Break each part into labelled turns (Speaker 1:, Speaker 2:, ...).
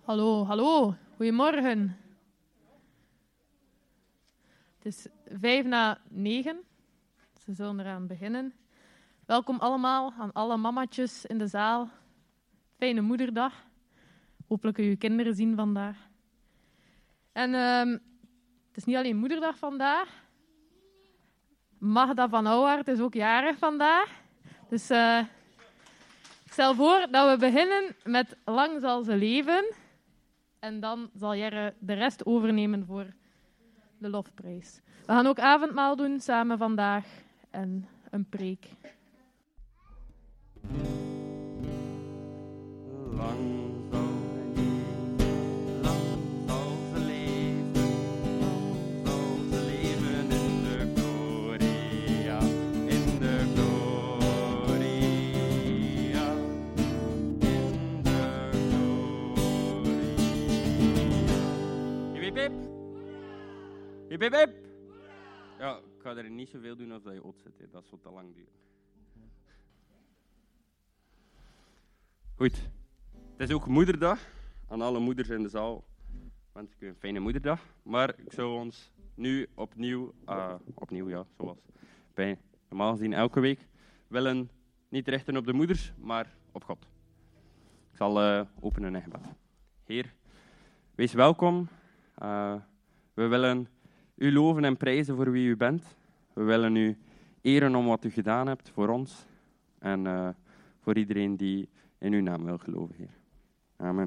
Speaker 1: Hallo, hallo. Goedemorgen. Het is 9:05. Ze zullen eraan beginnen. Welkom allemaal aan alle mamatjes in de zaal. Fijne moederdag. Hopelijk kun je kinderen zien vandaag. En het is niet alleen moederdag vandaag. Magda van Ouwaard is ook jarig vandaag. Dus ik stel voor dat we beginnen met Lang zal ze leven. En dan zal Jerre de rest overnemen voor de lofprijs. We gaan ook avondmaal doen samen vandaag en een preek.
Speaker 2: Lang zal ze leven, lang zal ze leven in de gloria, in de gloria, in de gloria. Hip hip hip. Hip hip hip. Ja, ik ga er niet zoveel doen als dat je ot zit, hè. Dat zal te lang duren. Goed. Het is ook moederdag. Aan alle moeders in de zaal wens ik u een fijne moederdag. Maar ik zou ons nu opnieuw, ja, zoals bij normaal gezien elke week, willen niet richten op de moeders, maar op God. Ik zal openen in gebed. Heer, wees welkom. We willen u loven en prijzen voor wie u bent. We willen u eren om wat u gedaan hebt voor ons. En voor iedereen die in uw naam wil geloven, Heer. Amen.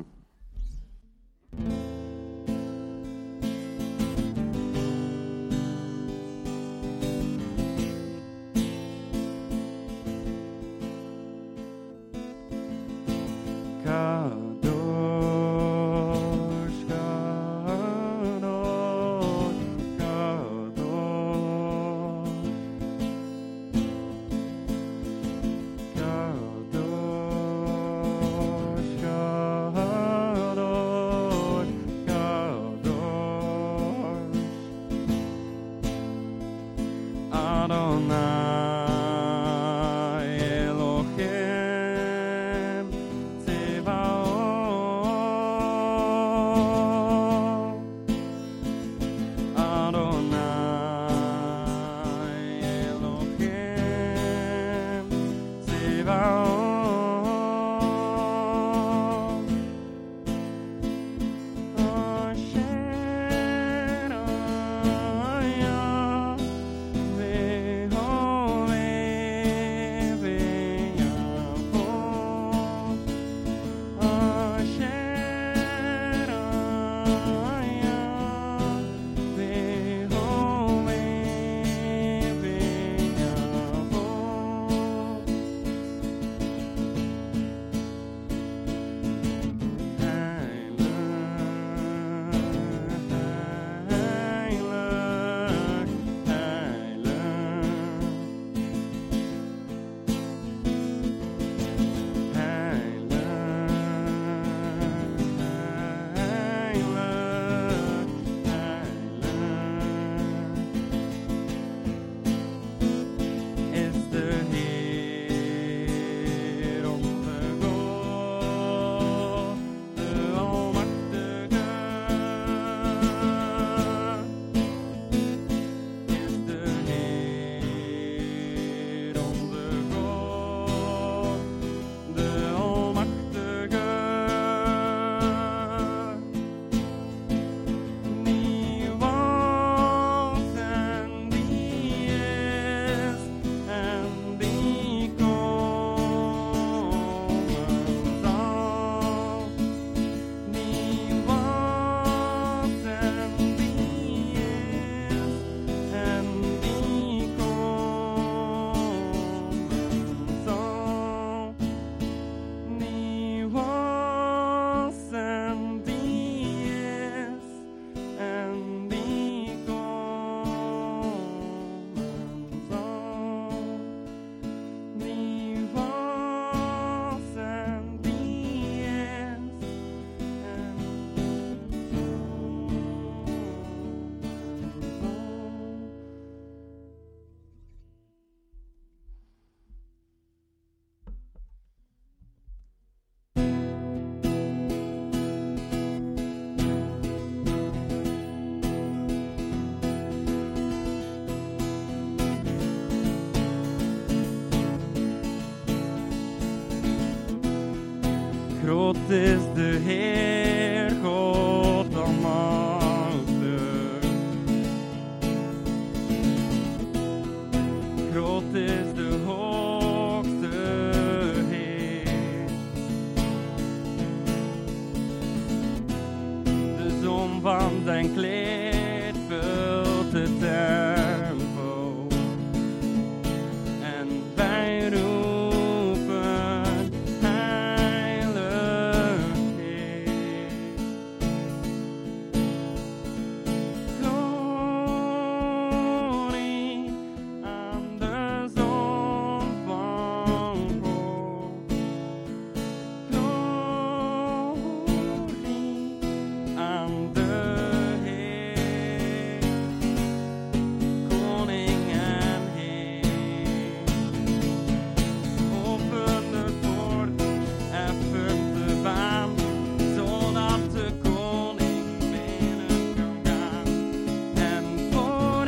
Speaker 2: Groot is de Heer, God almachtig. Groot is de hoogste Heer. De zon van zijn kleed vult de tempel. En wij roepen, heilig Heer. Glorie aan de Zoon van God. Glorie aan de Heer, Koning en Heer. Open de poort, effen de baan, zodat de koning binnen kan gaan. En voor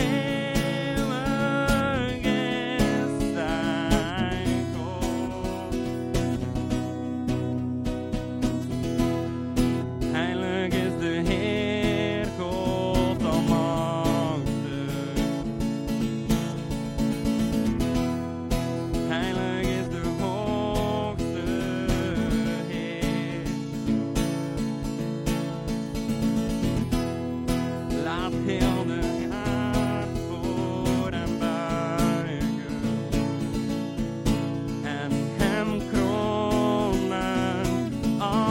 Speaker 2: eeuwig is zijn God. Heilig is de Heer, God almachtig. Heilig is de hoogste Heer. Laat heel de aard voor hem buigen en hem kronen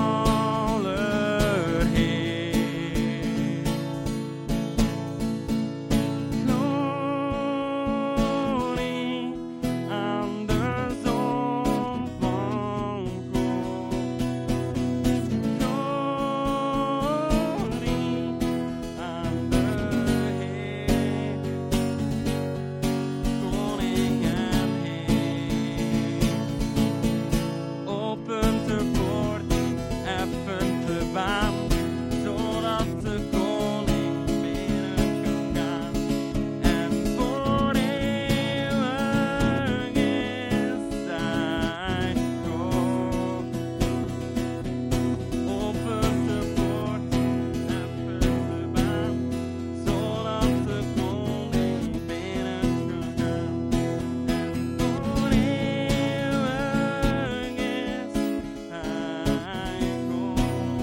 Speaker 2: allerheer. Glorie aan de Zoon van God. Glorie aan de Heer, Koning en Heer. Opent de poort, effent de baan, zodat de koning binnen kan gaan. En voor eeuwig is zijn God. Opent de poort, effent de baan, zodat de koning binnen kan gaan. En voor eeuwig is zijn God.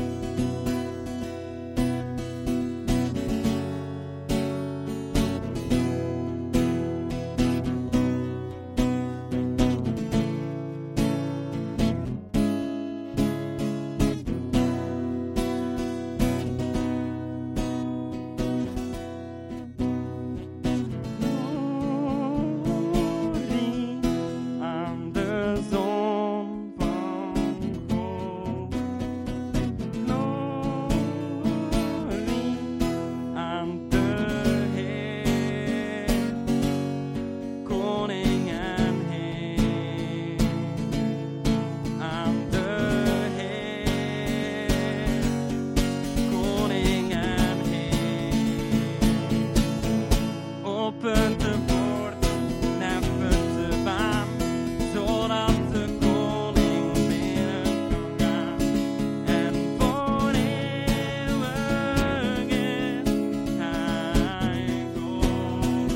Speaker 2: Glorie aan de Zoon van God. Glorie aan de Heer, Koning en Heer. Aan de Heer, Koning en Heer. Opent de poort, neffent de baan, zodat de koning binnen kan gaan. En voor eeuwig is hij God.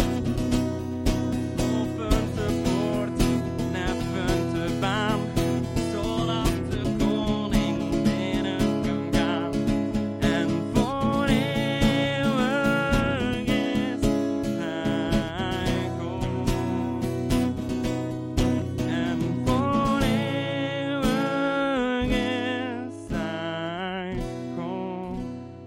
Speaker 2: Opent de poort, neffent de baan, zodat de koning binnen kan gaan. En voor eeuwig is hij God. En voor eeuwig is hij God.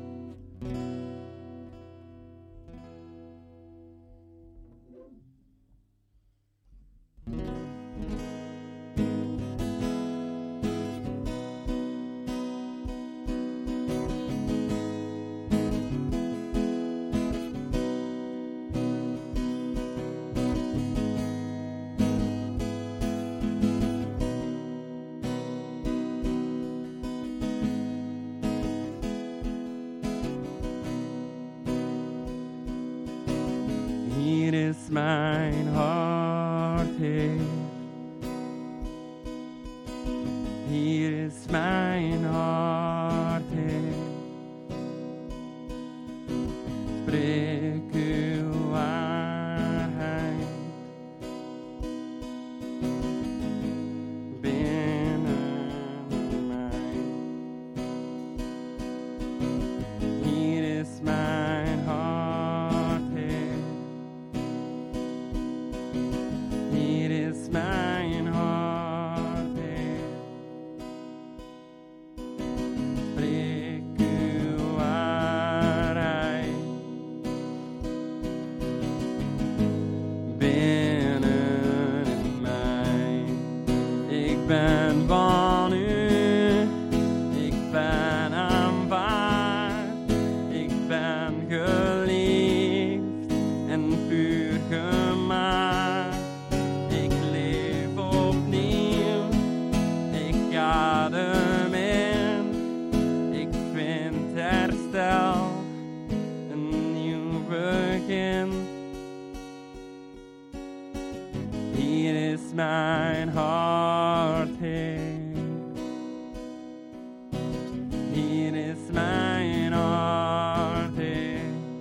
Speaker 2: Hier is mijn hart, Heer. Hier is mijn Spreek uw waarheid binnen mij. Hier is mijn hart, Heer. Hier is mijn hart, Heer. Spreek uw waarheid binnen mij. Ik ben van u, ik ben aanvaard, ik ben geliefd en puur gemaakt. Ik leef opnieuw, ik adem in, ik vind herstel, een nieuw begin. Hier is mijn hart, Heer. Hier is mijn hart, Heer.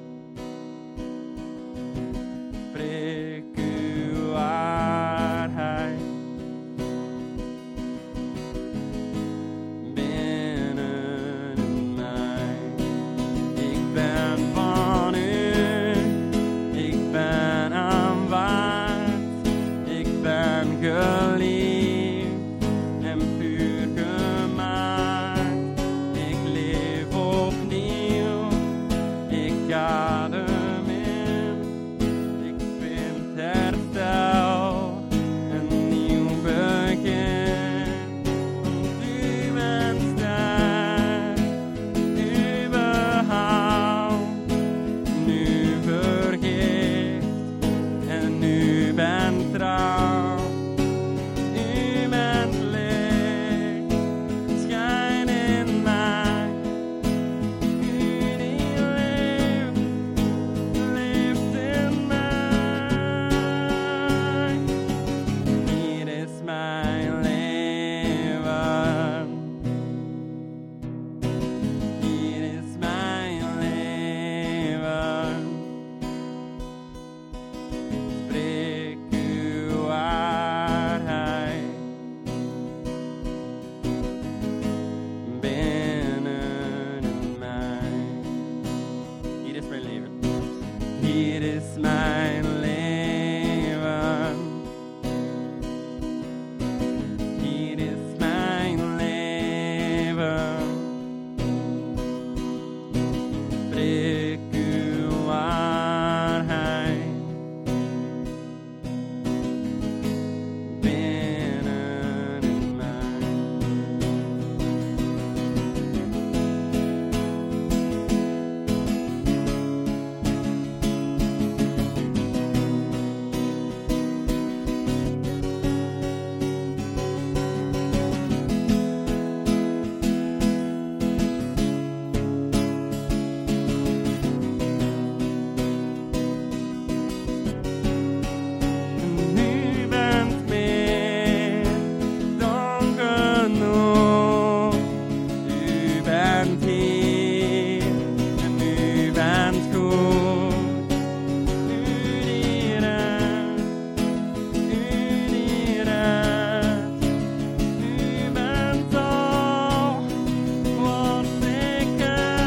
Speaker 2: Spreek uw waarheid binnen mij. Ik ben van u, ik ben aanvaard, ik ben geliefd en puur gemaakt. Ik leef opnieuw, ik adem in, ik vind herstel, een nieuw begin. Want u bent sterk, u behoudt, nu vergeeft en u bent trouw. U bent licht, schijn in mij. U die leeft, leeft in mij. Hier is mijn leven. Hier is mijn leven. Spreek uw waarheid binnen mij. Hier is mijn leven. Hier is mijn leven. Hier is mijn leven. Spreek uw waarheid binnen mij. U bent meer dan genoeg. U bent hier en u bent goed. U die redt, u die redt. U bent al wat ik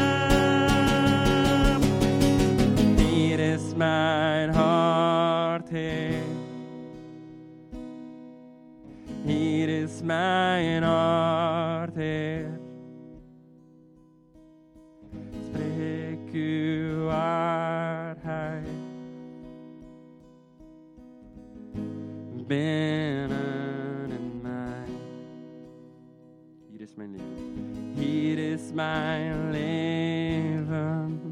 Speaker 2: heb. Hier is mijn hart, Heer. Hier is mijn hart, Heer. Spreek uw waarheid binnen mij. Hier is mijn leven. Hier is mijn leven.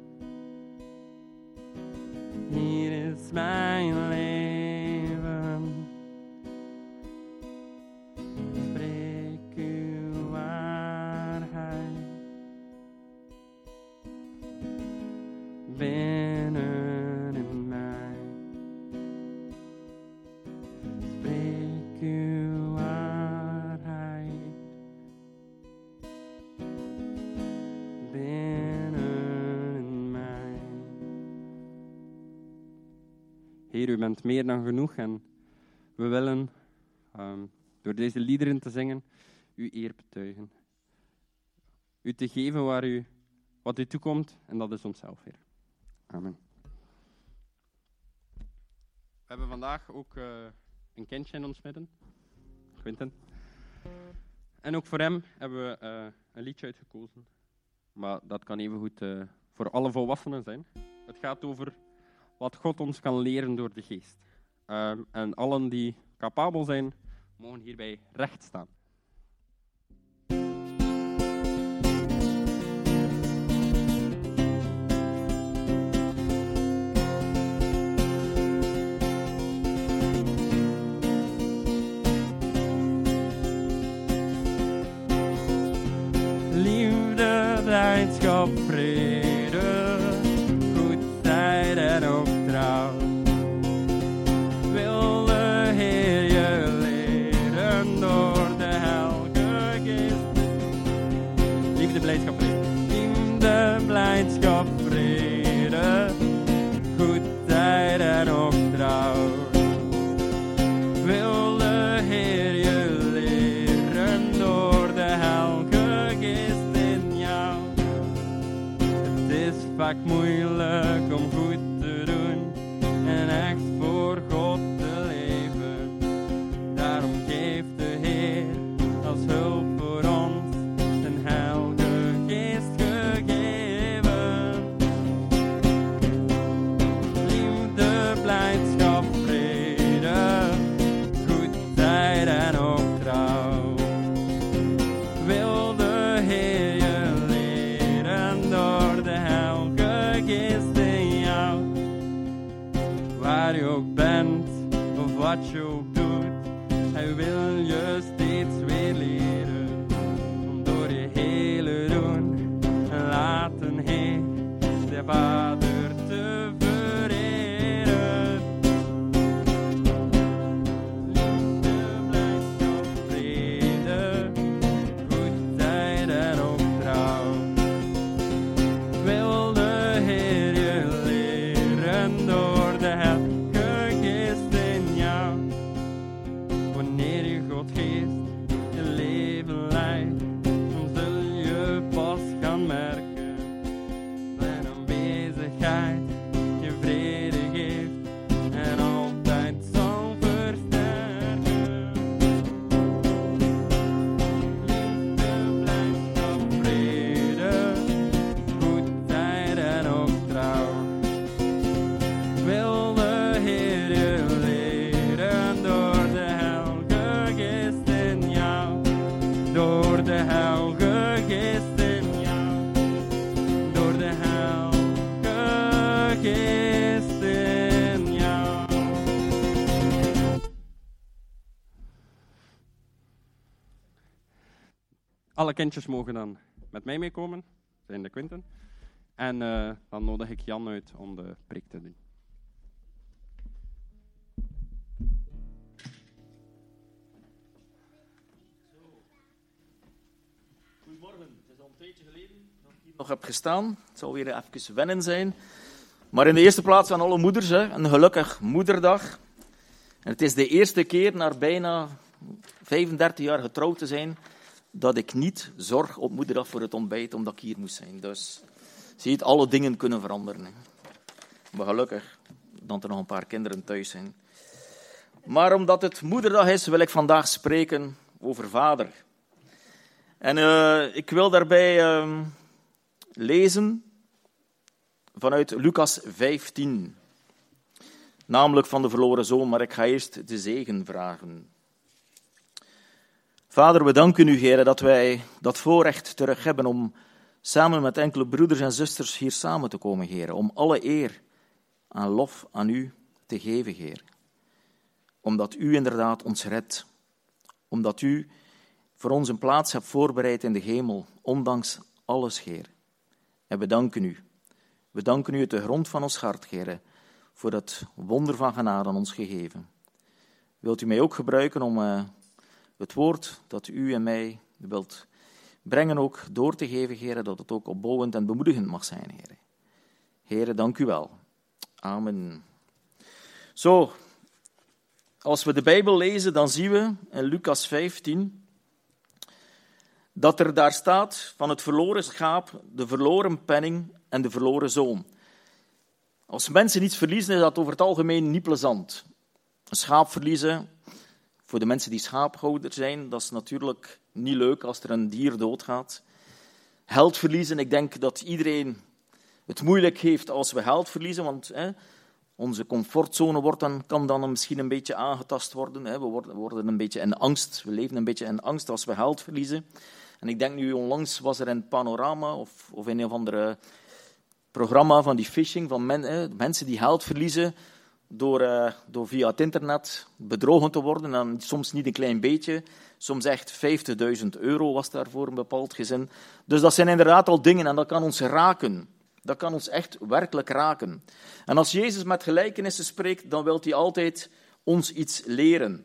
Speaker 2: Hier is mijn leven. Spreek uw waarheid binnen mij. Spreek uw waarheid binnen mij. Heer, u bent meer dan genoeg en we willen door deze liederen te zingen uw eer betuigen. U te geven wat u toekomt en dat is onszelf, Heer. Amen. We hebben vandaag ook een kindje in ons midden, Quinten. En ook voor hem hebben we een liedje uitgekozen. Maar dat kan evengoed voor alle volwassenen zijn. Het gaat over wat God ons kan leren door de geest. En allen die capabel zijn, mogen hierbij recht staan. Liefde, blijdschap, vrede, goedheid en ook trouw. Wil de Heer je leren door de Heilige Geest. Liefde, blijdschap, vrede. Liefde, blijdschap, vrede, goedheid en ook trouw. Wil de Heer je leren door de Heilige Geest in jou. Het is vaak moeilijk om goed te doen en echt voor God te leven. Daarom geeft de Heer als hulp voor ons zijn Heilige Geest gegeven. Liefde, blijdschap, vrede, goedheid en ook trouw. Wil de Heer je leren door de Heilige Geest in jou. Waar je ook bent of wat je ook doet, Hij wil je steeds weer leren. Om door je hele doen en laten heen de Vader te vereren. Liefde, blijdschap, vrede, goedheid en ook trouw. Wil de Heer je leren door de Heilige Geest in jou. Wanneer je God geest je leven leidt, dan zul je pas gaan merken. Zijn aanwezigheid je vrede geeft en altijd zal versterken. Liefde, blijdschap, vrede, goedheid en ook trouw. Wil de Heer je leren door de Heilige Geest in jou. Door de Heilige Geest in jou. Door de Heilige Geest in jou. Alle kindjes mogen dan met mij meekomen, zijn de Quinten. En dan nodig ik Jan uit om de preek te doen.
Speaker 3: Goedemorgen, het is al een tijdje geleden dat ik hier nog heb gestaan. Het zal weer even wennen zijn. Maar in de eerste plaats aan alle moeders, een gelukkig moederdag. En het is de eerste keer na bijna 35 jaar getrouwd te zijn dat ik niet zorg op moederdag voor het ontbijt omdat ik hier moest zijn. Dus zie je, alle dingen kunnen veranderen. Hè. Maar gelukkig dat er nog een paar kinderen thuis zijn. Maar omdat het moederdag is, wil ik vandaag spreken over vader. En ik wil daarbij lezen vanuit Lucas 15. Namelijk van de verloren zoon, maar ik ga eerst de zegen vragen. Vader, we danken u, Heer, dat wij dat voorrecht terug hebben om samen met enkele broeders en zusters hier samen te komen, Heer. Om alle eer en lof aan u te geven, Heer. Omdat u inderdaad ons redt. Omdat u voor ons een plaats hebt voorbereid in de hemel, ondanks alles, Heer. En we danken u. We danken u uit de grond van ons hart, Heer, voor dat wonder van genade aan ons gegeven. Wilt u mij ook gebruiken om het woord dat u en mij wilt brengen ook door te geven, Heer, dat het ook opbouwend en bemoedigend mag zijn, Heer. Heer, dank u wel. Amen. Zo, als we de Bijbel lezen, dan zien we in Lucas 15 dat er daar staat van het verloren schaap, de verloren penning en de verloren zoon. Als mensen iets verliezen, is dat over het algemeen niet plezant. Een schaap verliezen, voor de mensen die schaaphouder zijn, dat is natuurlijk niet leuk als er een dier doodgaat. Geld verliezen, ik denk dat iedereen het moeilijk heeft als we geld verliezen, want onze comfortzone kan dan misschien een beetje aangetast worden. We worden een beetje in angst, we leven een beetje in angst als we geld verliezen. En ik denk nu, onlangs was er een panorama of een of andere programma van die phishing, van mensen die geld verliezen door via het internet bedrogen te worden. En soms niet een klein beetje, soms echt €50.000 was daar voor een bepaald gezin. Dus dat zijn inderdaad al dingen en dat kan ons raken. Dat kan ons echt werkelijk raken. En als Jezus met gelijkenissen spreekt, dan wil hij altijd ons iets leren.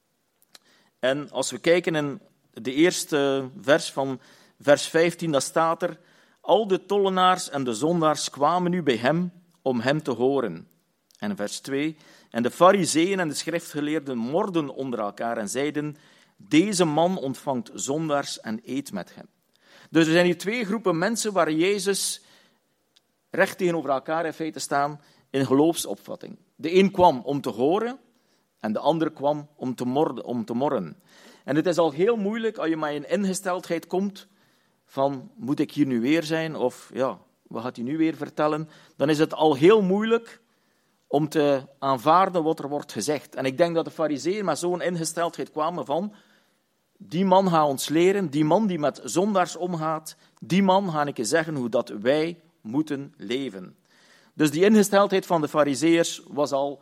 Speaker 3: En als we kijken in de eerste vers van vers 15, dan staat er: al de tollenaars en de zondaars kwamen nu bij hem om hem te horen. En vers 2, en de farizeeën en de schriftgeleerden morden onder elkaar en zeiden: deze man ontvangt zondaars en eet met hem. Dus er zijn hier twee groepen mensen waar Jezus recht tegenover elkaar in feite staan in geloofsopvatting. De een kwam om te horen en de andere kwam om te morren. En het is al heel moeilijk als je met een ingesteldheid komt van, moet ik hier nu weer zijn? Of ja, wat gaat hij nu weer vertellen? Dan is het al heel moeilijk om te aanvaarden wat er wordt gezegd. En ik denk dat de farizeeën met zo'n ingesteldheid kwamen van, die man gaat ons leren, die man die met zondaars omgaat, die man ga ik je zeggen hoe dat wij moeten leven. Dus die ingesteldheid van de farizeeërs was al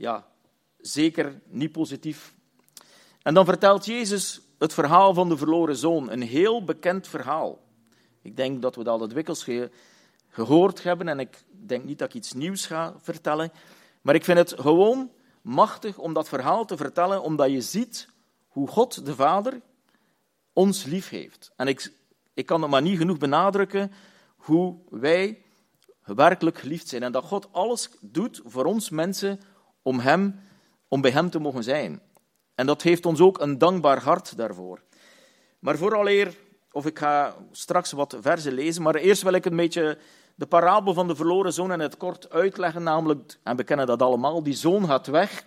Speaker 3: zeker niet positief. En dan vertelt Jezus het verhaal van de verloren zoon, een heel bekend verhaal. Ik denk dat we dat al dikwijls gehoord hebben en ik denk niet dat ik iets nieuws ga vertellen, maar ik vind het gewoon machtig om dat verhaal te vertellen, omdat je ziet hoe God de Vader ons lief heeft. En ik kan het maar niet genoeg benadrukken hoe wij werkelijk geliefd zijn en dat God alles doet voor ons mensen om bij hem te mogen zijn. En dat heeft ons ook een dankbaar hart daarvoor. Maar vooraleer, of ik ga straks wat verzen lezen, maar eerst wil ik een beetje de parabel van de verloren zoon in het kort uitleggen, namelijk, en we kennen dat allemaal, die zoon gaat weg,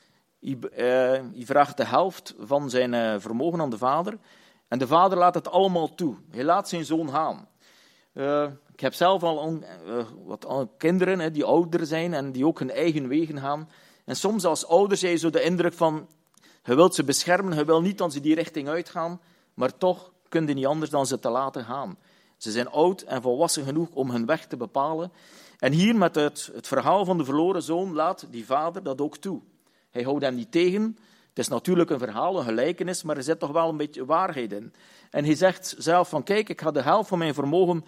Speaker 3: hij vraagt de helft van zijn vermogen aan de vader, en de vader laat het allemaal toe. Hij laat zijn zoon gaan. Ik heb zelf al wat kinderen die ouder zijn en die ook hun eigen wegen gaan. En soms als ouders heb je zo de indruk van, je wilt ze beschermen, je wil niet dat ze die richting uitgaan, maar toch kun je niet anders dan ze te laten gaan. Ze zijn oud en volwassen genoeg om hun weg te bepalen. En hier met het verhaal van de verloren zoon laat die vader dat ook toe. Hij houdt hem niet tegen. Het is natuurlijk een verhaal, een gelijkenis, maar er zit toch wel een beetje waarheid in. En hij zegt zelf van, kijk, ik ga de helft van mijn vermogen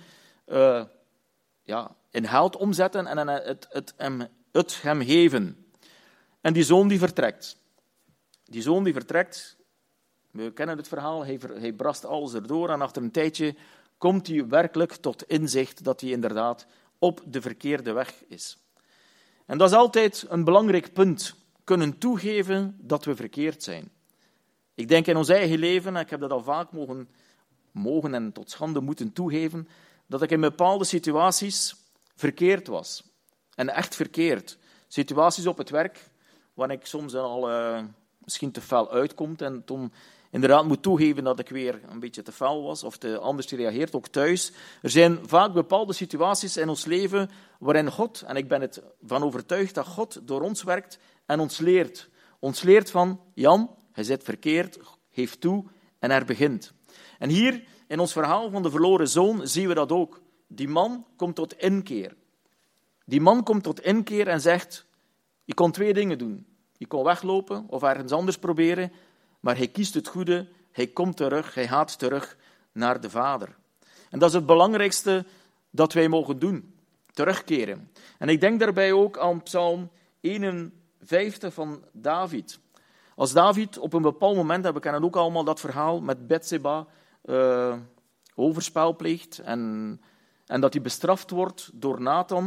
Speaker 3: in geld omzetten en het hem geven. En die zoon die vertrekt. Die zoon die vertrekt, we kennen het verhaal, hij brast alles erdoor en achter een tijdje komt hij werkelijk tot inzicht dat hij inderdaad op de verkeerde weg is. En dat is altijd een belangrijk punt, kunnen toegeven dat we verkeerd zijn. Ik denk in ons eigen leven, en ik heb dat al vaak mogen en tot schande moeten toegeven, dat ik in bepaalde situaties verkeerd was. En echt verkeerd. Situaties op het werk, waar ik soms al misschien te fel uitkomt en toen inderdaad moet toegeven dat ik weer een beetje te fel was of te anders gereageerd, ook thuis. Er zijn vaak bepaalde situaties in ons leven waarin God, en ik ben het van overtuigd dat God door ons werkt en ons leert. Ons leert van, Jan, je zit verkeerd, geef toe en er begint. En hier in ons verhaal van de verloren zoon zien we dat ook. Die man komt tot inkeer. Die man komt tot inkeer en zegt, je kon twee dingen doen. Je kon weglopen of ergens anders proberen, maar hij kiest het goede, hij komt terug, hij gaat terug naar de Vader. En dat is het belangrijkste dat wij mogen doen, terugkeren. En ik denk daarbij ook aan Psalm 51 van David. Als David op een bepaald moment, we kennen ook allemaal dat verhaal met Betseba, overspel pleegt en dat hij bestraft wordt door Nathan,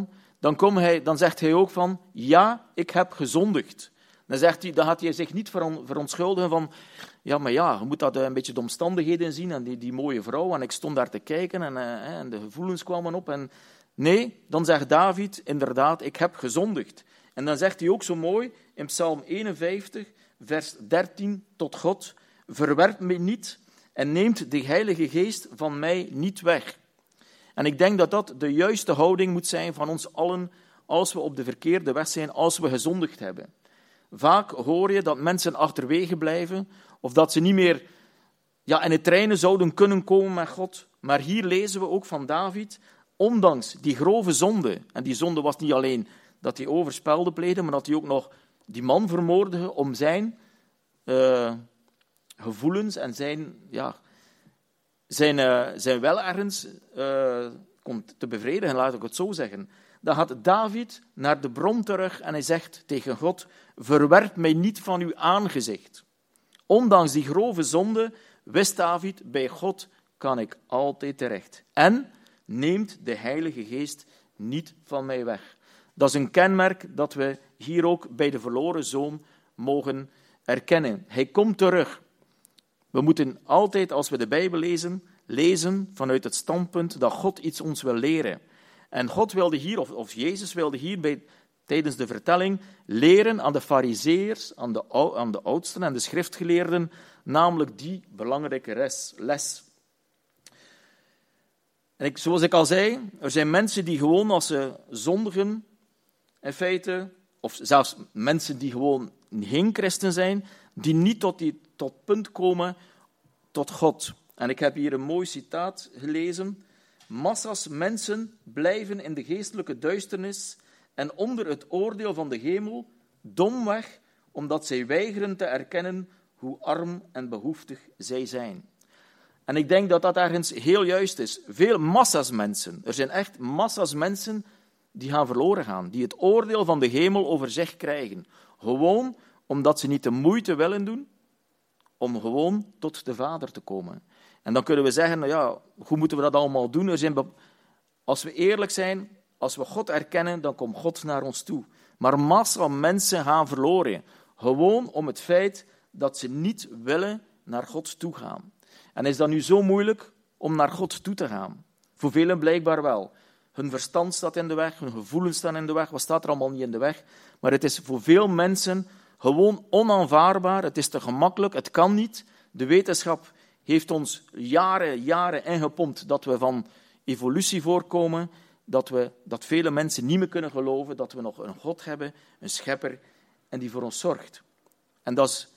Speaker 3: dan zegt hij ook van, ja, ik heb gezondigd. Dan gaat hij zich niet verontschuldigen van, ja, maar ja, je moet dat een beetje de omstandigheden zien en die mooie vrouw en ik stond daar te kijken en de gevoelens kwamen op. Nee, dan zegt David inderdaad, ik heb gezondigd. En dan zegt hij ook zo mooi in Psalm 51, vers 13 tot God, verwerp mij niet en neemt de Heilige Geest van mij niet weg. En ik denk dat dat de juiste houding moet zijn van ons allen als we op de verkeerde weg zijn, als we gezondigd hebben. Vaak hoor je dat mensen achterwege blijven of dat ze niet meer in het reine zouden kunnen komen met God. Maar hier lezen we ook van David, ondanks die grove zonde, en die zonde was niet alleen dat hij overspelde pleegde, maar dat hij ook nog die man vermoordde om zijn gevoelens en zijn welergens komt te bevredigen, laat ik het zo zeggen. Dan gaat David naar de bron terug en hij zegt tegen God, verwerp mij niet van uw aangezicht. Ondanks die grove zonde wist David, bij God kan ik altijd terecht. En neemt de Heilige Geest niet van mij weg. Dat is een kenmerk dat we hier ook bij de verloren zoon mogen erkennen. Hij komt terug. We moeten altijd, als we de Bijbel lezen vanuit het standpunt dat God iets ons wil leren. En God wilde hier, of Jezus wilde hier tijdens de vertelling leren aan de farizeeërs, aan de oudsten en de schriftgeleerden, namelijk die belangrijke les. En zoals ik al zei, er zijn mensen die gewoon als ze zondigen, in feite, of zelfs mensen die gewoon geen christen zijn, die niet tot punt komen tot God. En ik heb hier een mooi citaat gelezen. Massa's mensen blijven in de geestelijke duisternis en onder het oordeel van de hemel, domweg, omdat zij weigeren te erkennen hoe arm en behoeftig zij zijn. En ik denk dat dat ergens heel juist is. Veel massa's mensen, er zijn echt massa's mensen die gaan verloren gaan, die het oordeel van de hemel over zich krijgen. Gewoon omdat ze niet de moeite willen doen om gewoon tot de Vader te komen. En dan kunnen we zeggen, nou ja, hoe moeten we dat allemaal doen? Als we eerlijk zijn, als we God erkennen, dan komt God naar ons toe. Maar massa mensen gaan verloren. Gewoon om het feit dat ze niet willen naar God toe gaan. En is dat nu zo moeilijk om naar God toe te gaan? Voor velen blijkbaar wel. Hun verstand staat in de weg, hun gevoelens staan in de weg. Wat staat er allemaal niet in de weg? Maar het is voor veel mensen gewoon onaanvaardbaar. Het is te gemakkelijk, het kan niet. De wetenschap heeft ons jaren ingepompt dat we van evolutie voorkomen, dat vele mensen niet meer kunnen geloven dat we nog een God hebben, een schepper, en die voor ons zorgt. En dat is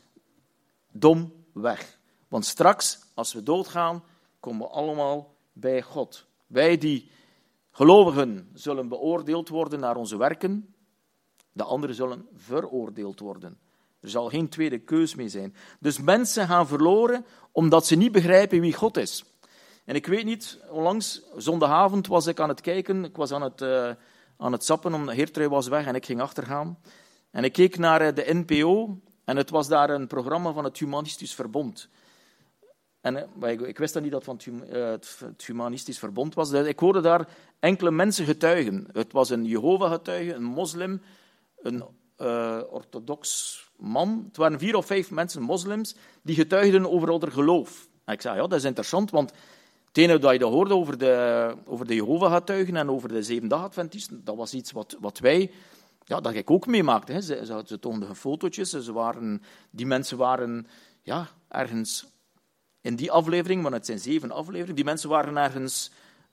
Speaker 3: dom weg. Want straks, als we doodgaan, komen we allemaal bij God. Wij die gelovigen zullen beoordeeld worden naar onze werken, de anderen zullen veroordeeld worden. Er zal geen tweede keus meer zijn. Dus mensen gaan verloren omdat ze niet begrijpen wie God is. En ik weet niet, onlangs, zondagavond was ik aan het kijken, ik was aan het zappen, de Heertrui was weg en ik ging achtergaan. En ik keek naar de NPO en het was daar een programma van het Humanistisch Verbond. En ik wist dan niet dat het van het Humanistisch Verbond was. Ik hoorde daar enkele mensen getuigen. Het was een Jehovah-getuige, een moslim, een orthodox man. Het waren 4 of 5 mensen, moslims, die getuigden over hun geloof. En ik zei, ja, dat is interessant, want het ene dat je hoorde over de Jehovah-getuigen en over de 7-dag-adventisten, dat was iets wat wij, ja, dat ik ook meemaakte. Hè. Ze toonden fotootjes, die mensen waren ergens in die aflevering, want het zijn 7 afleveringen, die mensen waren ergens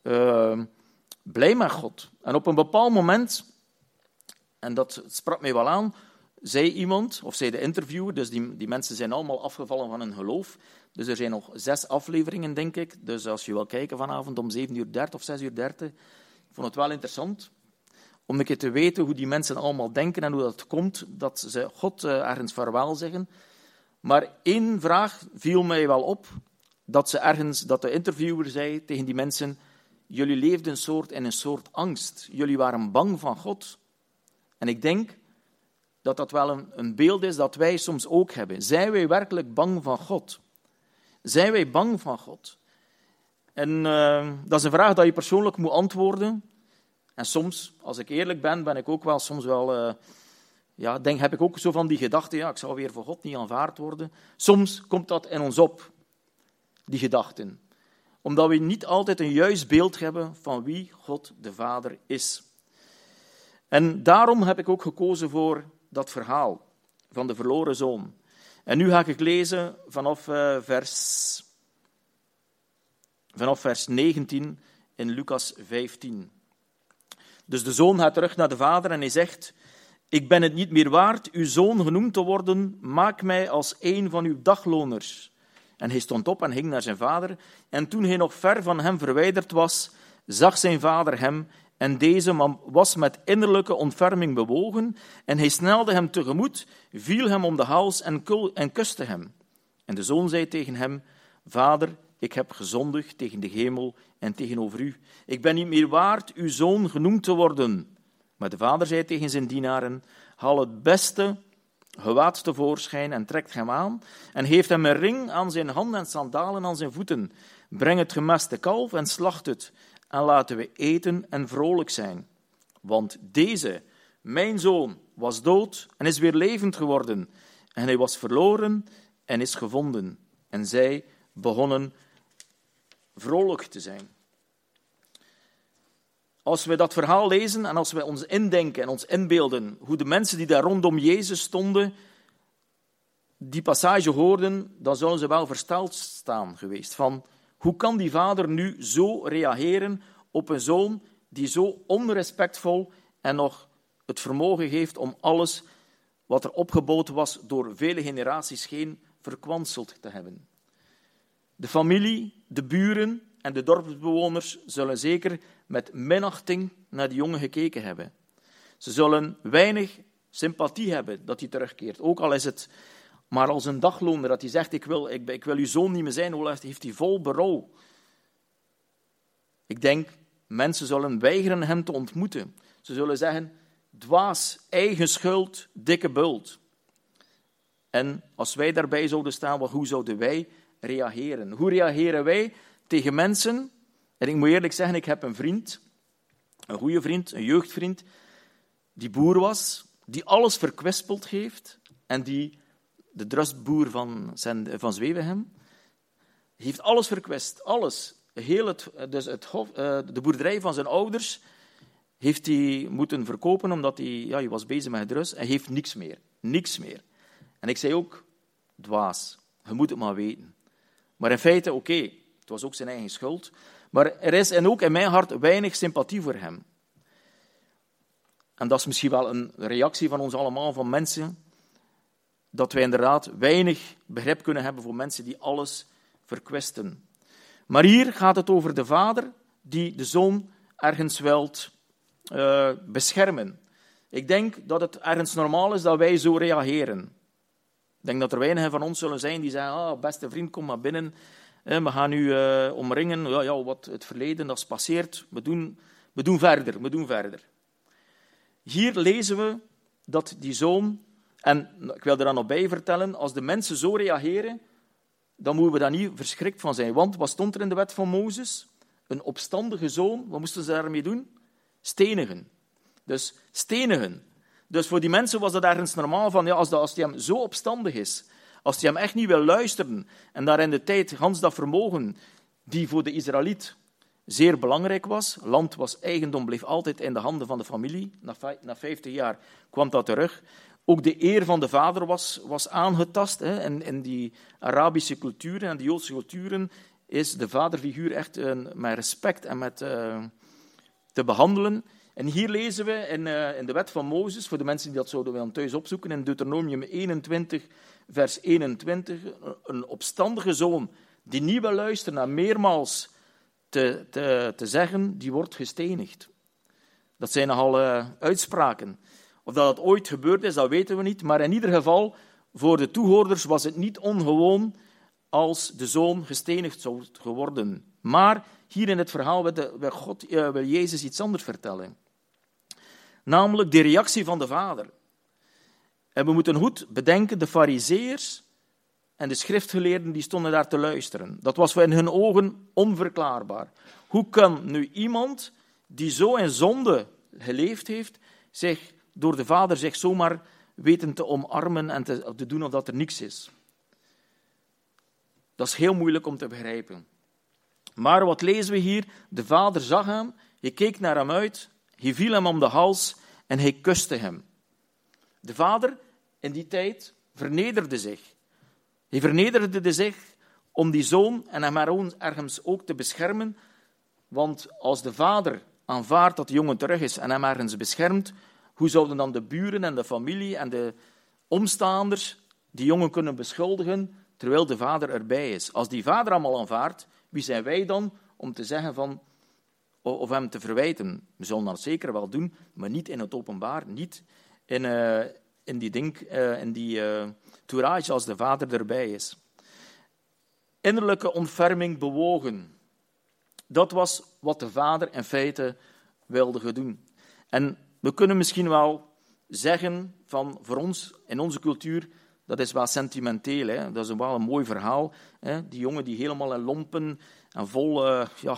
Speaker 3: blij met God. En op een bepaald moment, en dat sprak mij wel aan, zei iemand, of zei de interviewer, dus die mensen zijn allemaal afgevallen van hun geloof, dus er zijn nog 6 afleveringen, denk ik, dus als je wil kijken vanavond om 7:30 of 6:30, ik vond het wel interessant, om een keer te weten hoe die mensen allemaal denken en hoe dat komt, dat ze God ergens vaarwel zeggen. Maar 1 vraag viel mij wel op, dat de interviewer zei tegen die mensen, jullie leefden in een soort angst, jullie waren bang van God. En ik denk dat dat wel een beeld is dat wij soms ook hebben. Zijn wij werkelijk bang van God? Zijn wij bang van God? En dat is een vraag dat je persoonlijk moet antwoorden. En soms, als ik eerlijk ben, ben ik ook wel soms wel... heb ik ook zo van die gedachte, ik zal weer voor God niet aanvaard worden. Soms komt dat in ons op, die gedachten. Omdat we niet altijd een juist beeld hebben van wie God de Vader is. En daarom heb ik ook gekozen voor dat verhaal van de verloren zoon. En nu ga ik lezen vanaf vers 19 in Lucas 15. Dus de zoon gaat terug naar de vader en hij zegt: ik ben het niet meer waard uw zoon genoemd te worden, maak mij als een van uw dagloners. En hij stond op en ging naar zijn vader. En toen hij nog ver van hem verwijderd was, zag zijn vader hem. En deze man was met innerlijke ontferming bewogen. En hij snelde hem tegemoet, viel hem om de hals en kuste hem. En de zoon zei tegen hem: vader, ik heb gezondigd tegen de hemel en tegenover u. Ik ben niet meer waard uw zoon genoemd te worden. Maar de vader zei tegen zijn dienaren: haal het beste gewaad tevoorschijn en trekt hem aan, en geeft hem een ring aan zijn hand en sandalen aan zijn voeten. Breng het gemeste kalf en slacht het, en laten we eten en vrolijk zijn. Want deze, mijn zoon, was dood en is weer levend geworden, en hij was verloren en is gevonden. En zij begonnen vrolijk te zijn. Als we dat verhaal lezen en als we ons indenken en ons inbeelden hoe de mensen die daar rondom Jezus stonden die passage hoorden, dan zullen ze wel versteld staan geweest van hoe kan die vader nu zo reageren op een zoon die zo onrespectvol en nog het vermogen heeft om alles wat er opgebouwd was door vele generaties heen verkwanseld te hebben. De familie, de buren en de dorpsbewoners zullen zeker met minachting naar die jongen gekeken hebben. Ze zullen weinig sympathie hebben dat hij terugkeert. Ook al is het maar als een dagloner dat hij zegt: ik wil uw zoon niet meer zijn, hoe heeft hij vol berouw. Ik denk, mensen zullen weigeren hem te ontmoeten. Ze zullen zeggen: dwaas, eigen schuld, dikke bult. En als wij daarbij zouden staan, hoe zouden wij reageren? Hoe reageren wij tegen mensen? En ik moet eerlijk zeggen, ik heb een vriend, een goede vriend, een jeugdvriend, die boer was, die alles verkwispeld heeft en die, de drustboer van Zwevenhem, heeft alles verkwist, alles. De boerderij van zijn ouders heeft hij moeten verkopen omdat hij was bezig met het rust. Hij heeft niks meer, niks meer. En ik zei ook: dwaas, je moet het maar weten. Maar in feite, oké, het was ook zijn eigen schuld. Maar er is en ook in mijn hart weinig sympathie voor hem. En dat is misschien wel een reactie van ons allemaal, van mensen, dat wij inderdaad weinig begrip kunnen hebben voor mensen die alles verkwisten. Maar hier gaat het over de vader die de zoon ergens wilt beschermen. Ik denk dat het ergens normaal is dat wij zo reageren. Ik denk dat er weinigen van ons zullen zijn die zeggen: beste vriend, kom maar binnen. We gaan u omringen. Wat het verleden, dat is passeerd. We doen verder. Hier lezen we dat die zoon, en ik wil er dan nog bij vertellen, als de mensen zo reageren, dan moeten we daar niet verschrikt van zijn. Want wat stond er in de wet van Mozes? Een opstandige zoon, wat moesten ze daarmee doen? Stenigen. Dus stenigen. Dus voor die mensen was dat ergens normaal van, als hij hem zo opstandig is, als hij hem echt niet wil luisteren, en daar in de tijd gans dat vermogen, die voor de Israëliet zeer belangrijk was, land was eigendom, bleef altijd in de handen van de familie, na 50 jaar kwam dat terug. Ook de eer van de vader was aangetast. In die Arabische culturen en die Joodse culturen is de vaderfiguur echt met respect en met te behandelen. En hier lezen we in de wet van Mozes, voor de mensen die dat zouden willen thuis opzoeken, in Deuteronomium 21, vers 21, een opstandige zoon die niet wil luisteren en meermaals te zeggen, die wordt gestenigd. Dat zijn nogal uitspraken. Of dat het ooit gebeurd is, dat weten we niet, maar in ieder geval, voor de toehoorders was het niet ongewoon als de zoon gestenigd zou worden. Maar hier in het verhaal wil Jezus iets anders vertellen. Namelijk de reactie van de vader. En we moeten goed bedenken, de farizeeërs en de schriftgeleerden die stonden daar te luisteren. Dat was in hun ogen onverklaarbaar. Hoe kan nu iemand die zo in zonde geleefd heeft, zich door de vader zich zomaar weten te omarmen en te doen of dat er niks is. Dat is heel moeilijk om te begrijpen. Maar wat lezen we hier? De vader zag hem, hij keek naar hem uit, hij viel hem om de hals en hij kuste hem. De vader in die tijd vernederde zich. Hij vernederde zich om die zoon en hem ergens ook te beschermen. Want als de vader aanvaardt dat de jongen terug is en hem ergens beschermt, hoe zouden dan de buren en de familie en de omstaanders die jongen kunnen beschuldigen terwijl de vader erbij is? Als die vader allemaal aanvaardt, wie zijn wij dan om te zeggen van, of hem te verwijten? We zullen dat zeker wel doen, maar niet in het openbaar, niet in die tourage als de vader erbij is. Innerlijke ontferming bewogen. Dat was wat de vader in feite wilde doen. En we kunnen misschien wel zeggen van voor ons, in onze cultuur, dat is wel sentimenteel. Hè? Dat is wel een mooi verhaal. Hè? Die jongen die helemaal in lompen en vol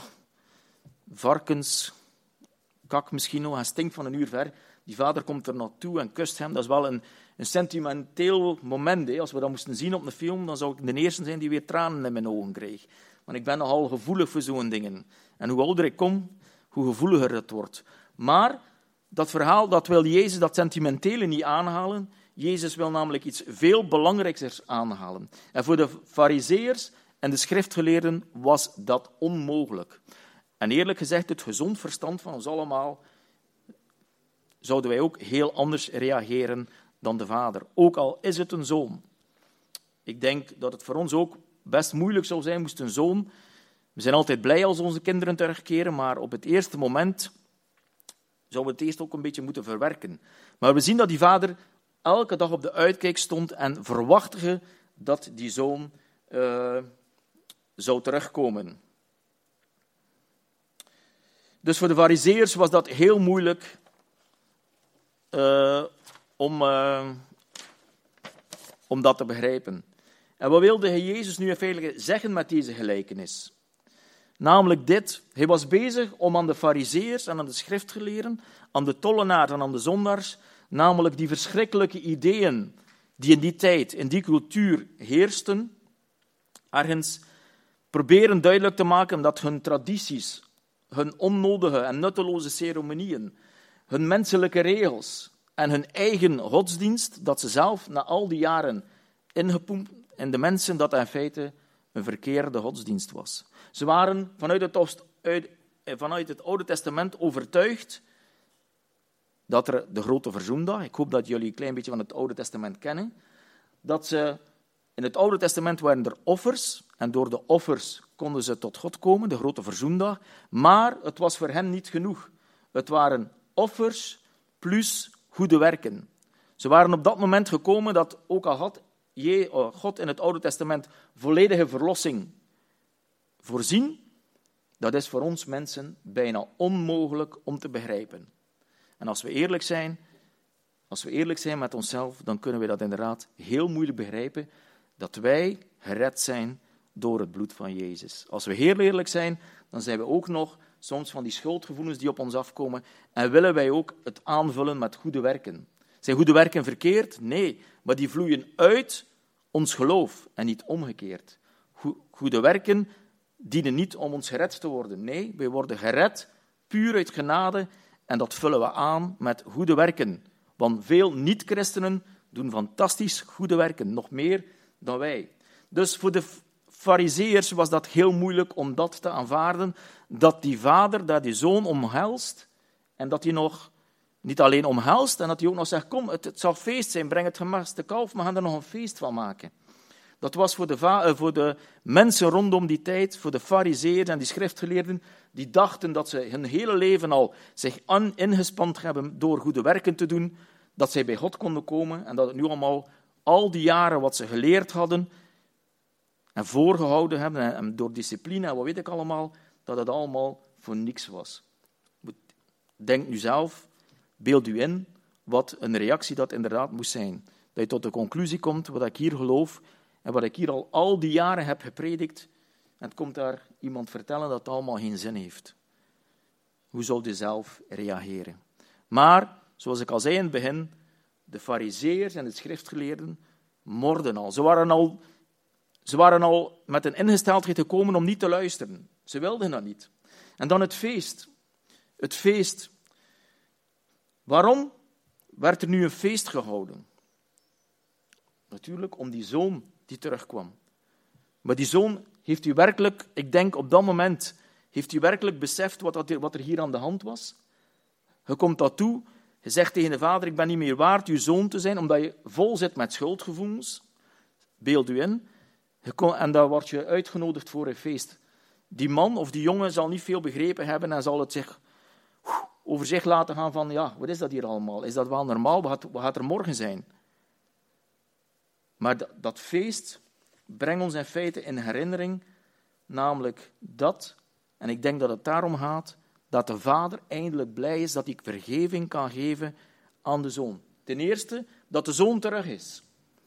Speaker 3: varkenskak misschien nog, hij stinkt van een uur ver. Die vader komt er naartoe en kust hem. Dat is wel een sentimenteel moment. Hè? Als we dat moesten zien op een film, dan zou ik de eerste zijn die weer tranen in mijn ogen kreeg. Want ik ben nogal gevoelig voor zo'n dingen. En hoe ouder ik kom, hoe gevoeliger het wordt. Maar dat verhaal, dat wil Jezus, dat sentimentele niet aanhalen. Jezus wil namelijk iets veel belangrijkers aanhalen. En voor de Farizeeërs en de schriftgeleerden was dat onmogelijk. En eerlijk gezegd, het gezond verstand van ons allemaal, zouden wij ook heel anders reageren dan de vader. Ook al is het een zoon. Ik denk dat het voor ons ook best moeilijk zou zijn, moest een zoon. We zijn altijd blij als onze kinderen terugkeren, maar op het eerste moment zouden we het eerst ook een beetje moeten verwerken. Maar we zien dat die vader elke dag op de uitkijk stond en verwachtte dat die zoon zou terugkomen. Dus voor de Farizeeërs was dat heel moeilijk om dat te begrijpen. En wat wilde Jezus nu in feite zeggen met deze gelijkenis? Namelijk dit, hij was bezig om aan de Farizeeërs en aan de schriftgeleerden, aan de tollenaars en aan de zondaars, namelijk die verschrikkelijke ideeën die in die tijd, in die cultuur heersten, ergens proberen duidelijk te maken dat hun tradities, hun onnodige en nutteloze ceremonieën, hun menselijke regels en hun eigen godsdienst, dat ze zelf na al die jaren ingepompt in de mensen, dat in feite een verkeerde godsdienst was. Ze waren vanuit het Oude Testament overtuigd dat er de grote verzoendag, ik hoop dat jullie een klein beetje van het Oude Testament kennen, dat ze in het Oude Testament waren er offers, en door de offers konden ze tot God komen, de grote verzoendag, maar het was voor hen niet genoeg. Het waren offers plus goede werken. Ze waren op dat moment gekomen dat, ook al had God in het Oude Testament volledige verlossing voorzien, dat is voor ons mensen bijna onmogelijk om te begrijpen. En als we eerlijk zijn met onszelf, dan kunnen we dat inderdaad heel moeilijk begrijpen, dat wij gered zijn door het bloed van Jezus. Als we heel eerlijk zijn, dan zijn we ook nog soms van die schuldgevoelens die op ons afkomen en willen wij ook het aanvullen met goede werken. Zijn goede werken verkeerd? Nee, maar die vloeien uit ons geloof en niet omgekeerd. Goede werken dienen niet om ons gered te worden. Nee, wij worden gered puur uit genade en dat vullen we aan met goede werken. Want veel niet-christenen doen fantastisch goede werken, nog meer dan wij. Dus voor de Farizeeërs was dat heel moeilijk om dat te aanvaarden, dat die vader, dat die zoon omhelst en dat hij nog niet alleen omhelst en dat hij ook nog zegt, kom, het zal feest zijn, breng het gemaste kalf, we gaan er nog een feest van maken. Dat was voor de mensen rondom die tijd, voor de Farizeeërs en die schriftgeleerden, die dachten dat ze hun hele leven al zich ingespand hebben door goede werken te doen, dat zij bij God konden komen en dat het nu allemaal, al die jaren wat ze geleerd hadden en voorgehouden hebben en door discipline en wat weet ik allemaal, dat het allemaal voor niks was. Denk nu zelf, beeld u in wat een reactie dat inderdaad moest zijn. Dat je tot de conclusie komt, wat ik hier geloof en wat ik hier al die jaren heb gepredikt, en het komt daar iemand vertellen dat het allemaal geen zin heeft. Hoe zult je zelf reageren? Maar, zoals ik al zei in het begin, de farizeeërs en de schriftgeleerden morden al. Ze waren al met een ingesteldheid gekomen om niet te luisteren. Ze wilden dat niet. En dan het feest. Het feest. Waarom werd er nu een feest gehouden? Natuurlijk om die zoon die terugkwam. Maar die zoon heeft u werkelijk, ik denk op dat moment, heeft u werkelijk beseft wat er hier aan de hand was? Je komt dat toe, je zegt tegen de vader, ik ben niet meer waard uw zoon te zijn, omdat je vol zit met schuldgevoelens. Beeld u in. En dan word je uitgenodigd voor een feest. Die man of die jongen zal niet veel begrepen hebben en zal het zich over zich laten gaan van, ja, wat is dat hier allemaal? Is dat wel normaal? Wat gaat er morgen zijn? Maar dat feest brengt ons in feite in herinnering, namelijk dat, en ik denk dat het daarom gaat, dat de vader eindelijk blij is dat hij vergeving kan geven aan de zoon. Ten eerste, dat de zoon terug is.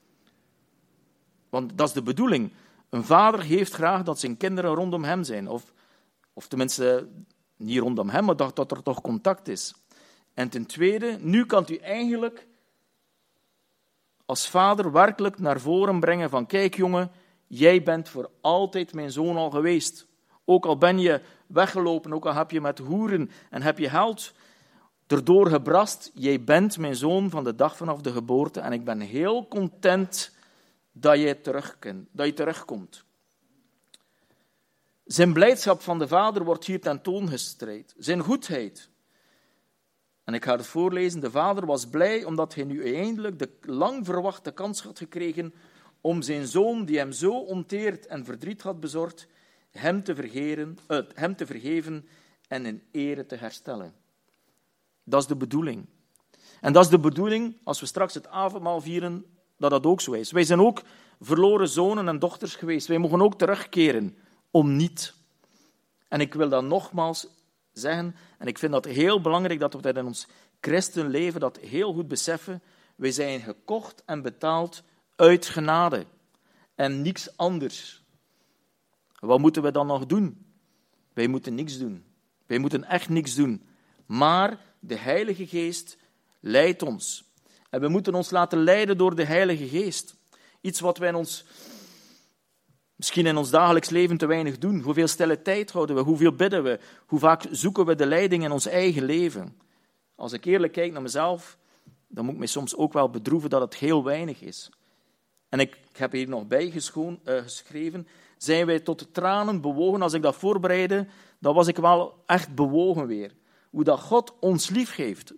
Speaker 3: Want dat is de bedoeling. Een vader heeft graag dat zijn kinderen rondom hem zijn. Of tenminste, niet rondom hem, maar dat er toch contact is. En ten tweede, nu kan u eigenlijk als vader werkelijk naar voren brengen van, kijk jongen, jij bent voor altijd mijn zoon al geweest. Ook al ben je weggelopen, ook al heb je met hoeren en heb je geld erdoor gebrast, jij bent mijn zoon van de dag vanaf de geboorte en ik ben heel content dat je terugkomt. Zijn blijdschap van de vader wordt hier tentoongesteld. Zijn goedheid. En ik ga het voorlezen. De vader was blij omdat hij nu eindelijk de lang verwachte kans had gekregen om zijn zoon, die hem zo onteerd en verdriet had bezorgd, hem te vergeven en in ere te herstellen. Dat is de bedoeling. En dat is de bedoeling, als we straks het avondmaal vieren, dat dat ook zo is. Wij zijn ook verloren zonen en dochters geweest. Wij mogen ook terugkeren om niet. En ik wil dat nogmaals zeggen, en ik vind dat heel belangrijk dat we dat in ons christenleven dat heel goed beseffen. Wij zijn gekocht en betaald uit genade. En niks anders. Wat moeten we dan nog doen? Wij moeten niks doen. Wij moeten echt niks doen. Maar de Heilige Geest leidt ons. En we moeten ons laten leiden door de Heilige Geest. Iets wat wij misschien in ons dagelijks leven te weinig doen. Hoeveel stille tijd houden we? Hoeveel bidden we? Hoe vaak zoeken we de leiding in ons eigen leven? Als ik eerlijk kijk naar mezelf, dan moet ik mij soms ook wel bedroeven dat het heel weinig is. En ik heb hier nog bij geschreven, zijn wij tot de tranen bewogen. Als ik dat voorbereidde, dan was ik wel echt bewogen weer. Hoe dat God ons lief heeft.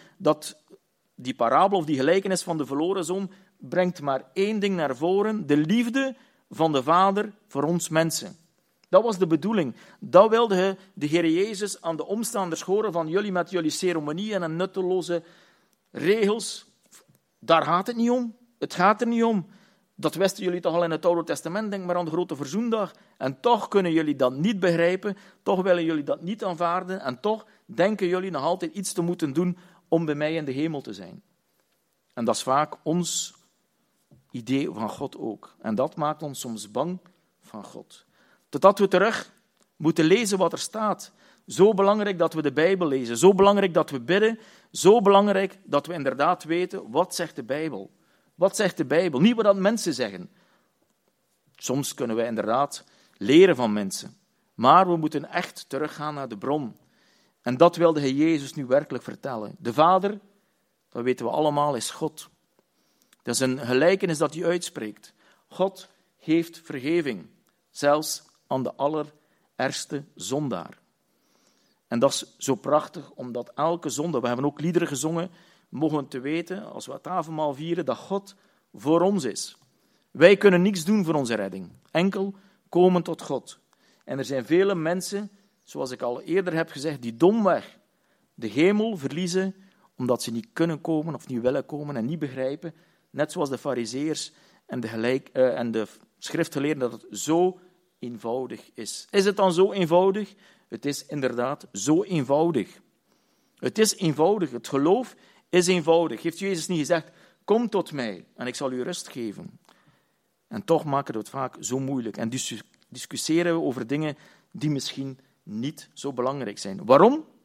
Speaker 3: Die parabel of die gelijkenis van de verloren zoon brengt maar één ding naar voren. De liefde van de Vader voor ons mensen. Dat was de bedoeling. Dat wilde de Heer Jezus aan de omstanders horen van jullie met jullie ceremonieën en nutteloze regels. Daar gaat het niet om. Het gaat er niet om. Dat wisten jullie toch al in het Oude Testament, denk maar aan de grote verzoendag. En toch kunnen jullie dat niet begrijpen, toch willen jullie dat niet aanvaarden en toch denken jullie nog altijd iets te moeten doen om bij mij in de hemel te zijn. En dat is vaak ons idee van God ook. En dat maakt ons soms bang van God. Totdat we terug moeten lezen wat er staat. Zo belangrijk dat we de Bijbel lezen, zo belangrijk dat we bidden, zo belangrijk dat we inderdaad weten, wat zegt de Bijbel? Wat zegt de Bijbel? Niet wat mensen zeggen. Soms kunnen we inderdaad leren van mensen. Maar we moeten echt teruggaan naar de bron. En dat wilde hij Jezus nu werkelijk vertellen. De Vader, dat weten we allemaal, is God. Dat is een gelijkenis dat hij uitspreekt. God geeft vergeving, zelfs aan de allerergste zondaar. En dat is zo prachtig, omdat elke zonde, we hebben ook liederen gezongen, mogen te weten, als we het avondmaal vieren, dat God voor ons is. Wij kunnen niets doen voor onze redding. Enkel komen tot God. En er zijn vele mensen, zoals ik al eerder heb gezegd, die domweg de hemel verliezen, omdat ze niet kunnen komen of niet willen komen en niet begrijpen, net zoals de farizeeërs en de schriftgeleerden, dat het zo eenvoudig is. Is het dan zo eenvoudig? Het is inderdaad zo eenvoudig. Het is eenvoudig. Het geloof is eenvoudig. Heeft Jezus niet gezegd, kom tot mij en ik zal u rust geven. En toch maken we het vaak zo moeilijk en discussiëren we over dingen die misschien niet zo belangrijk zijn. Waarom?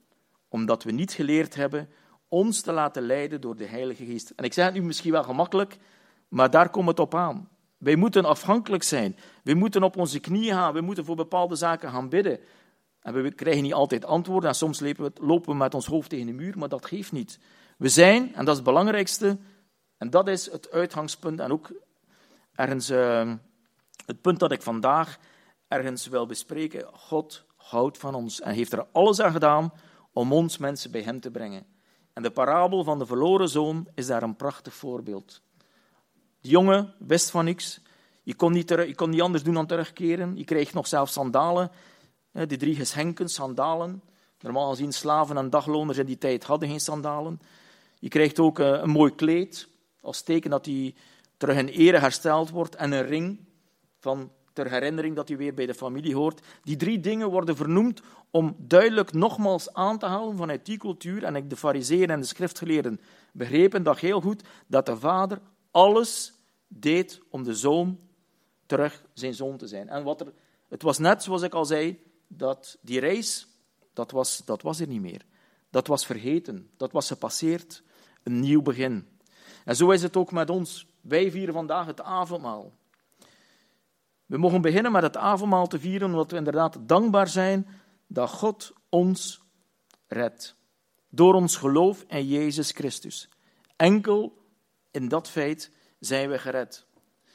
Speaker 3: omdat we niet geleerd hebben ons te laten leiden door de Heilige Geest. En ik zeg het nu misschien wel gemakkelijk, maar daar komt het op aan. Wij moeten afhankelijk zijn. We moeten op onze knieën gaan. We moeten voor bepaalde zaken gaan bidden. En we krijgen niet altijd antwoorden. En soms lopen we met ons hoofd tegen de muur, maar dat geeft niet. We zijn, en dat is het belangrijkste, en dat is het uitgangspunt en ook ergens het punt dat ik vandaag ergens wil bespreken. God houdt van ons en heeft er alles aan gedaan om ons mensen bij hem te brengen. En de parabel van de verloren zoon is daar een prachtig voorbeeld. Die jongen wist van niks. Je kon niet anders doen dan terugkeren. Je kreeg nog zelfs sandalen. Die 3 geschenken, sandalen. Normaal gezien slaven en dagloners in die tijd hadden geen sandalen. Je krijgt ook een mooi kleed, als teken dat hij terug in ere hersteld wordt. En een ring, ter herinnering dat hij weer bij de familie hoort. Die 3 dingen worden vernoemd om duidelijk nogmaals aan te halen vanuit die cultuur. En de farizeeën en de schriftgeleerden begrepen dat heel goed, dat de vader alles deed om de zoon terug zijn zoon te zijn. En het was net zoals ik al zei, dat die reis, dat was er niet meer. Dat was vergeten, dat was gepasseerd, een nieuw begin. En zo is het ook met ons. Wij vieren vandaag het avondmaal. We mogen beginnen met het avondmaal te vieren, omdat we inderdaad dankbaar zijn dat God ons redt. Door ons geloof in Jezus Christus. Enkel in dat feit zijn we gered.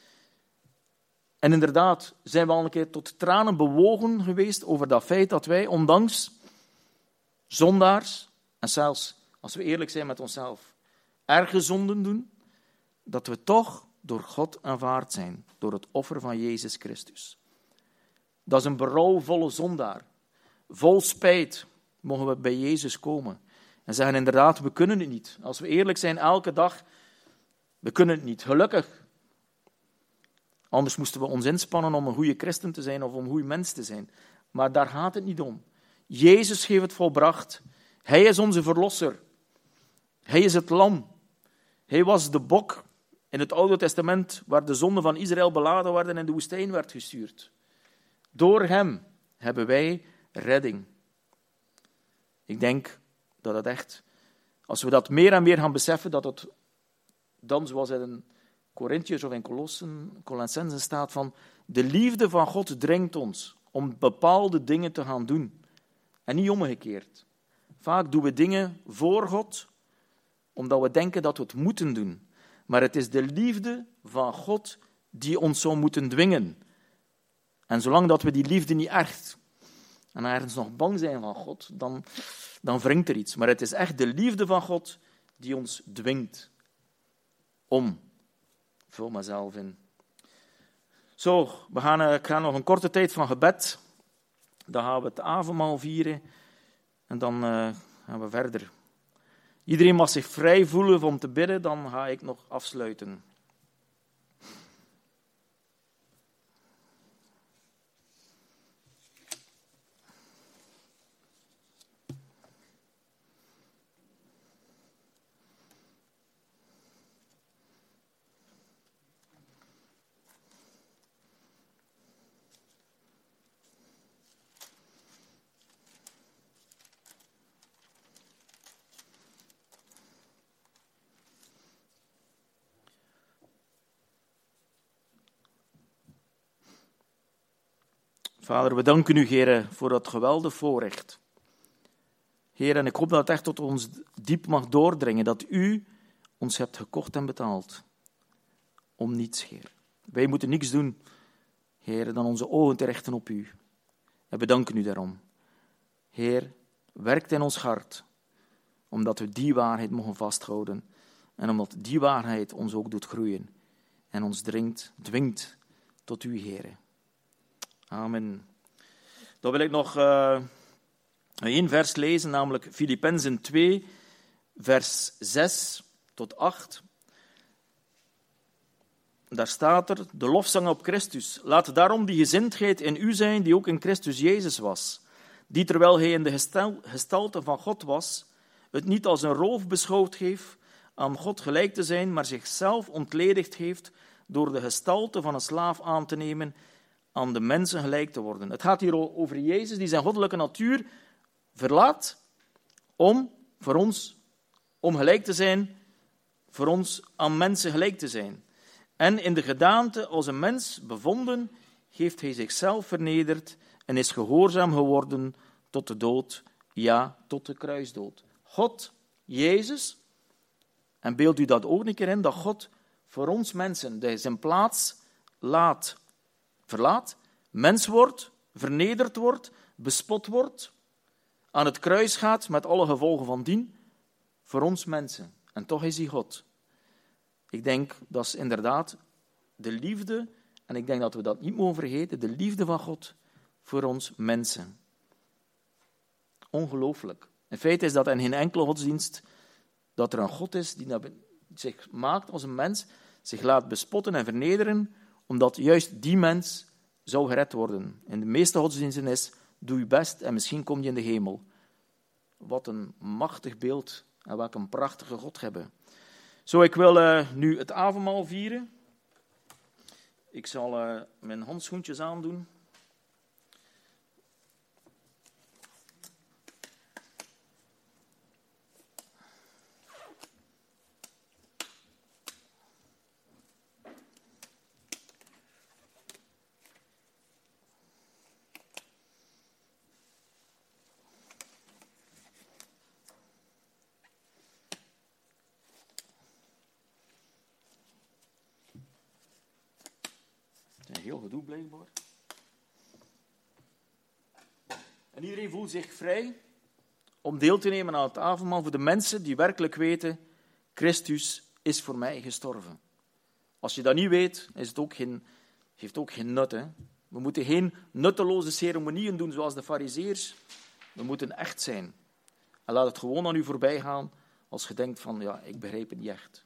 Speaker 3: En inderdaad zijn we al een keer tot tranen bewogen geweest over dat feit dat wij, ondanks zondaars, en zelfs als we eerlijk zijn met onszelf, erge zonden doen, dat we toch door God aanvaard zijn, door het offer van Jezus Christus. Dat is een berouwvolle zondaar. Vol spijt mogen we bij Jezus komen. En zeggen inderdaad, we kunnen het niet. Als we eerlijk zijn elke dag, we kunnen het niet. Gelukkig. Anders moesten we ons inspannen om een goede christen te zijn of om een goede mens te zijn. Maar daar gaat het niet om. Jezus heeft het volbracht. Hij is onze verlosser. Hij is het lam. Hij was de bok in het Oude Testament waar de zonden van Israël beladen werden en in de woestijn werd gestuurd. Door hem hebben wij redding. Ik denk dat het echt, als we dat meer en meer gaan beseffen, dat het dan, zoals in Corinthiërs of in Colossenzen staat, van de liefde van God dringt ons om bepaalde dingen te gaan doen. En niet omgekeerd. Vaak doen we dingen voor God, omdat we denken dat we het moeten doen. Maar het is de liefde van God die ons zou moeten dwingen. En zolang dat we die liefde niet echt en ergens nog bang zijn van God, dan wringt er iets. Maar het is echt de liefde van God die ons dwingt om. Vul mezelf in. Zo, ik ga nog een korte tijd van gebed. Dan gaan we het avondmaal vieren. En dan gaan we verder. Iedereen mag zich vrij voelen om te bidden, dan ga ik nog afsluiten. Vader, we danken u, Heer, voor dat geweldige voorrecht. Heer, en ik hoop dat het echt tot ons diep mag doordringen, dat u ons hebt gekocht en betaald. Om niets, Heer. Wij moeten niets doen, Heer, dan onze ogen te richten op u. En we danken u daarom. Heer, werkt in ons hart, omdat we die waarheid mogen vasthouden. En omdat die waarheid ons ook doet groeien. En ons dwingt tot u, Heer. Amen. Dan wil ik nog één vers lezen, namelijk Filippenzen 2, vers 6 tot 8. Daar staat er, de lofzang op Christus. Laat daarom die gezindheid in u zijn die ook in Christus Jezus was. Die terwijl hij in de gestalte van God was, het niet als een roof beschouwd heeft aan God gelijk te zijn, maar zichzelf ontledigd heeft door de gestalte van een slaaf aan te nemen, aan de mensen gelijk te worden. Het gaat hier over Jezus die zijn goddelijke natuur verlaat voor ons, om gelijk te zijn, voor ons aan mensen gelijk te zijn. En in de gedaante als een mens bevonden, heeft hij zichzelf vernederd en is gehoorzaam geworden tot de dood, ja, tot de kruisdood. God, Jezus, en beeld u dat ook een keer in, dat God voor ons mensen zijn plaats verlaat, mens wordt, vernederd wordt, bespot wordt, aan het kruis gaat met alle gevolgen van dien, voor ons mensen. En toch is hij God. Ik denk dat is inderdaad de liefde, en ik denk dat we dat niet mogen vergeten, de liefde van God voor ons mensen. Ongelooflijk. In feite is dat in geen enkele godsdienst dat er een God is die zich maakt als een mens, zich laat bespotten en vernederen, omdat juist die mens zou gered worden. In de meeste godsdiensten is, doe je best en misschien kom je in de hemel. Wat een machtig beeld en welk een prachtige God hebben. Zo, ik wil nu het avondmaal vieren. Ik zal mijn handschoentjes aandoen. Een heel gedoe blijkbaar. En iedereen voelt zich vrij om deel te nemen aan het avondmaal voor de mensen die werkelijk weten, Christus is voor mij gestorven. Als je dat niet weet, heeft het ook geen nut. Hè? We moeten geen nutteloze ceremonieën doen zoals de farizeërs. We moeten echt zijn. En laat het gewoon aan u voorbij gaan als je denkt van, ja, ik begrijp het niet echt.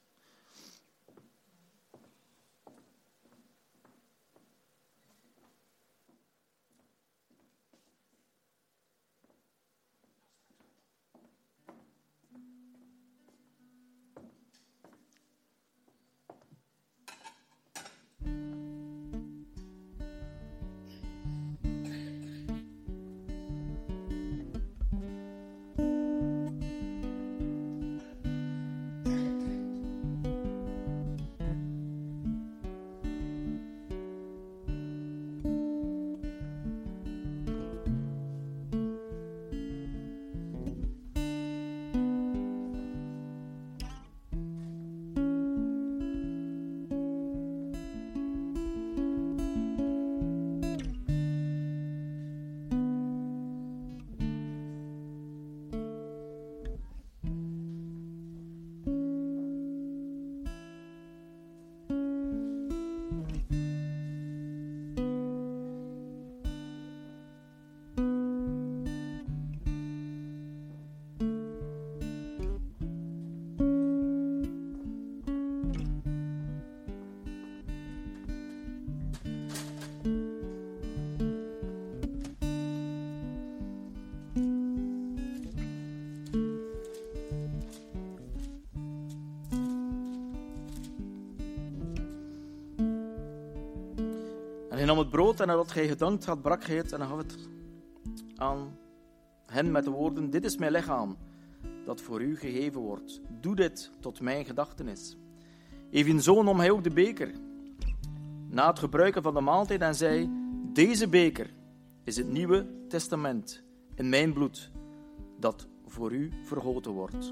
Speaker 3: En hij nam het brood en nadat hij gedankt had, brak hij het en gaf het aan hen met de woorden: dit is mijn lichaam, dat voor u gegeven wordt. Doe dit tot mijn gedachtenis. Evenzo nam hij ook de beker, na het gebruiken van de maaltijd, en zei: deze beker is het Nieuwe Testament in mijn bloed, dat voor u vergoten wordt.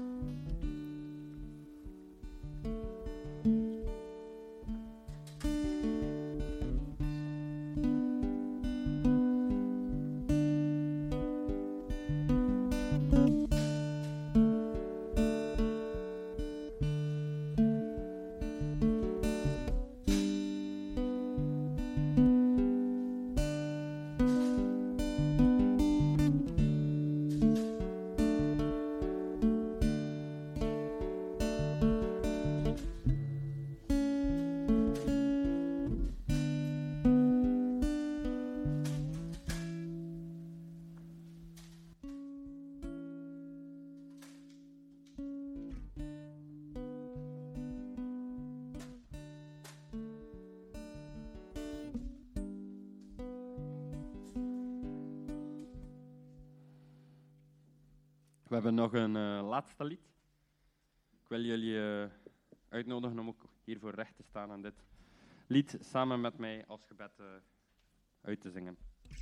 Speaker 2: We hebben nog een laatste lied. Ik wil jullie uitnodigen om ook hiervoor recht te staan en dit lied samen met mij als gebed uit te zingen.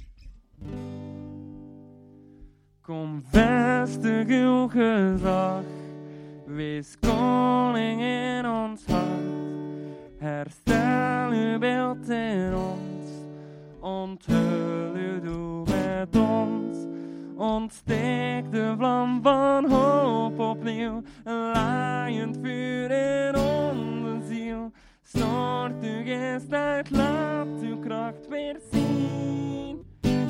Speaker 2: Kom vestig uw gezag, wees koning in ons hart. Herstel uw beeld in ons, onthul uw doel met ons. Ontsteek de vlam van hoop opnieuw, een laaiend vuur in onze ziel. Stort uw geest uit, laat uw kracht weer zien.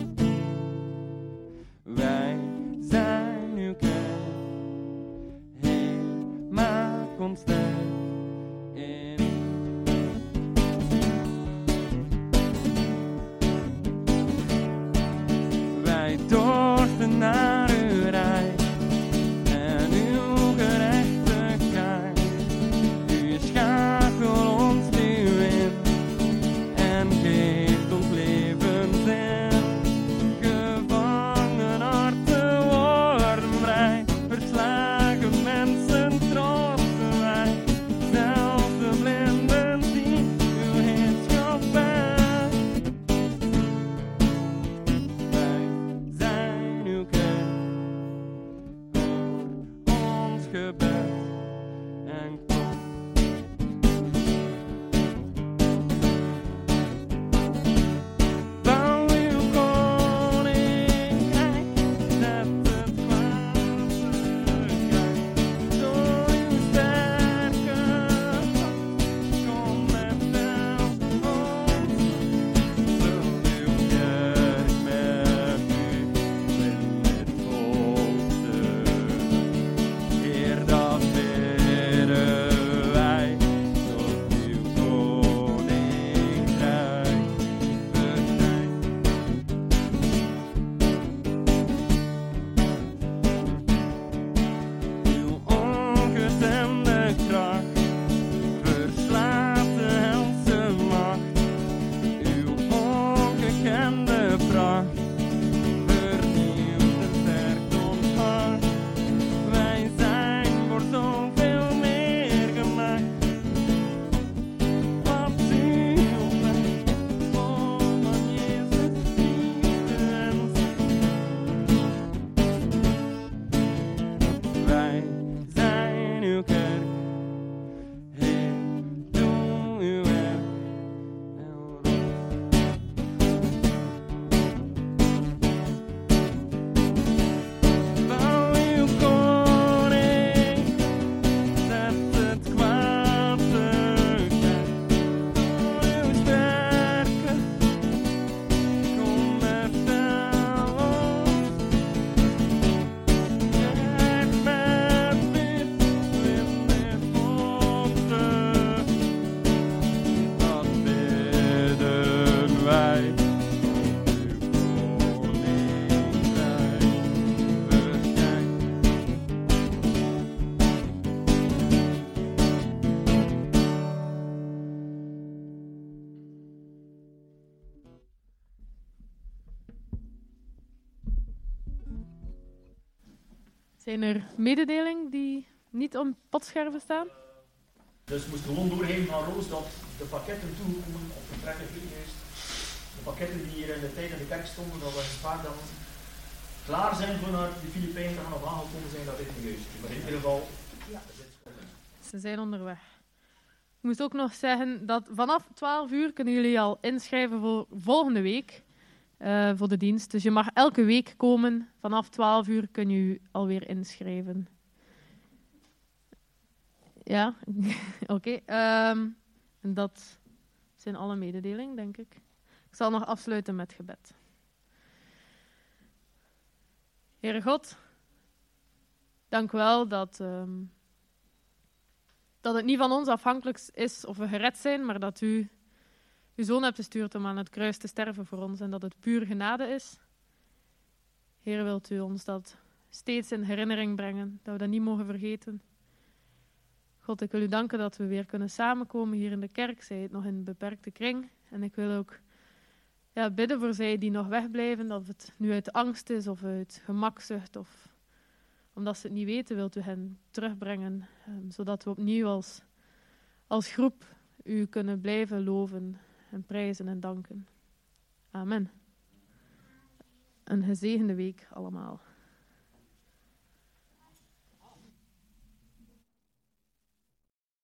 Speaker 2: Wij zijn uw kerk, Heer, maak ons sterk in u. Wij dorsten naar uw rijk en uw gerechtigheid. U schakelt ons nu in en geeft ons levenszin. Gevangen harten worden vrij, verslagen mensen troosten wij. Zelfs de blinden zien uw heerschappij. Wij zijn uw kerk, hoor ons gebed en kom. Bouw uw koninkrijk, zet het kwaad terug. Door uw sterke hand, kom met zelf ons. Vul uw kerk met u, in dit volk terug. Heer, dat bidden wij, tot uw koninkrijk verschijnt. Uw ongetemde kracht verslaat de helse macht. Uw ongekende pracht vernieuwt en sterkt ons hart. Wij zijn voor zoveel meer gemaakt. Wat u opwekt, vol van Jezus liefde en wij zijn uw kerk, Heer, doe uw werk en roep. Bouw uw koning, zet het kwaad terug. Door uw sterke, kom herstel ons. Echt met dit, in dit volk terug. Dat bidden wij, tot uw koninkrijk verschijnt.
Speaker 1: Zijn er mededelingen die niet op potscherven staan?
Speaker 3: Dus moest gewoon doorgeven aan Roos dat de pakketten toegekomen op de trekker geweest. De pakketten die hier in de tijd in de kerk stonden, dat we vaak dan klaar zijn voor naar de Filipijnen te gaan of aangekomen zijn, dat dit niet juist. Maar in ieder geval,
Speaker 1: Ze zijn onderweg. Ik moest ook nog zeggen dat vanaf 12 uur kunnen jullie al inschrijven voor volgende week. Voor de dienst. Dus je mag elke week komen. Vanaf 12 uur kun je je alweer inschrijven. Ja, oké. En dat zijn alle mededelingen, denk ik. Ik zal nog afsluiten met gebed. Heere God, dank u wel dat het niet van ons afhankelijk is of we gered zijn, maar dat u uw zoon hebt gestuurd om aan het kruis te sterven voor ons en dat het puur genade is. Heer, wilt u ons dat steeds in herinnering brengen, dat we dat niet mogen vergeten. God, ik wil u danken dat we weer kunnen samenkomen hier in de kerk, zij het nog in een beperkte kring. En ik wil ook bidden voor zij die nog wegblijven, dat het nu uit angst is of uit gemakzucht of omdat ze het niet weten, wilt u hen terugbrengen, zodat we opnieuw als groep u kunnen blijven loven en prijzen en danken. Amen. Een gezegende week allemaal.